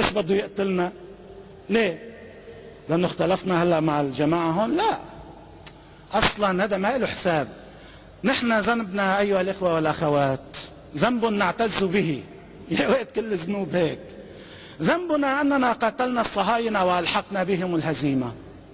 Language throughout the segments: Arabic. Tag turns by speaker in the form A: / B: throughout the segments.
A: ليش بده يقتلنا؟ ليه؟ لأنه اختلفنا هلأ مع الجماعة هون؟ لا، أصلا هذا ما له حساب. نحن ذنبنا أيها الإخوة والأخوات ذنب نعتز به، يا وقت كل الذنوب هيك. ذنبنا أننا قتلنا الصهاينة وألحقنا بهم الهزيمة.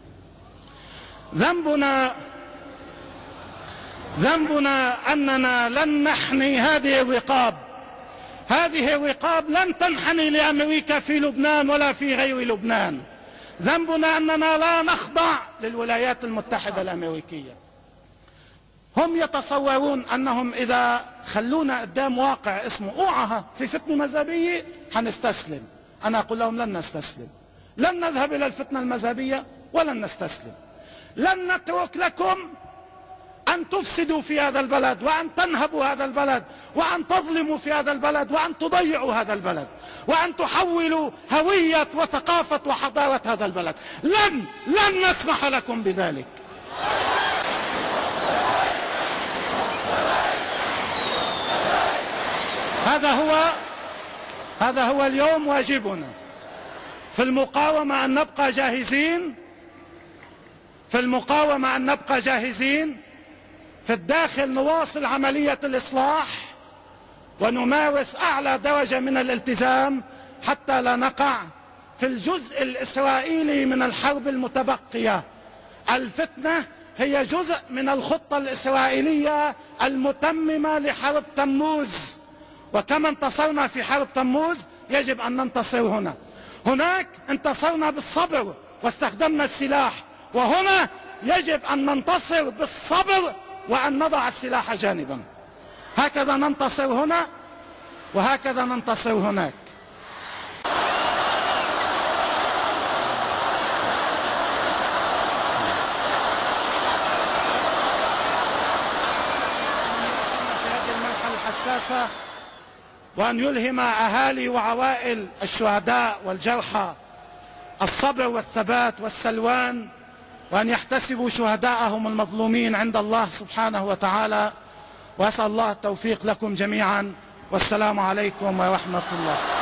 A: ذنبنا أننا لن نحني هذه الرقاب. هذه الرقاب لن تنحني لأمريكا في لبنان ولا في غير لبنان. ذنبنا أننا لا نخضع للولايات المتحدة الأمريكية. هم يتصورون أنهم إذا خلونا قدام واقع اسمه اوعها في فتنة مذهبية حنستسلم. أنا أقول لهم لن نستسلم، لن نذهب إلى الفتنة المذهبية ولن نستسلم. لن نترك لكم أن تفسدوا في هذا البلد، وأن تنهبوا هذا البلد، وأن تظلموا في هذا البلد، وأن تضيعوا هذا البلد، وأن تحولوا هوية وثقافة وحضارة هذا البلد. لن نسمح لكم بذلك. هذا هو اليوم واجبنا في المقاومة، أن نبقى جاهزين. في الداخل نواصل عملية الإصلاح ونمارس أعلى درجة من الالتزام حتى لا نقع في الجزء الإسرائيلي من الحرب المتبقية. الفتنة هي جزء من الخطة الإسرائيلية المتممة لحرب تموز، وكما انتصرنا في حرب تموز يجب أن ننتصر هنا. هناك انتصرنا بالصبر واستخدمنا السلاح، وهنا يجب أن ننتصر بالصبر وأن نضع السلاح جانبا. هكذا ننتصر هنا وهكذا ننتصر هناك. في هذه المرحلة الحساسة، وأن يلهم أهالي وعوائل الشهداء والجرحى الصبر والثبات والسلوان، وأن يحتسبوا شهداءهم المظلومين عند الله سبحانه وتعالى. وأسأل الله التوفيق لكم جميعا، والسلام عليكم ورحمة الله.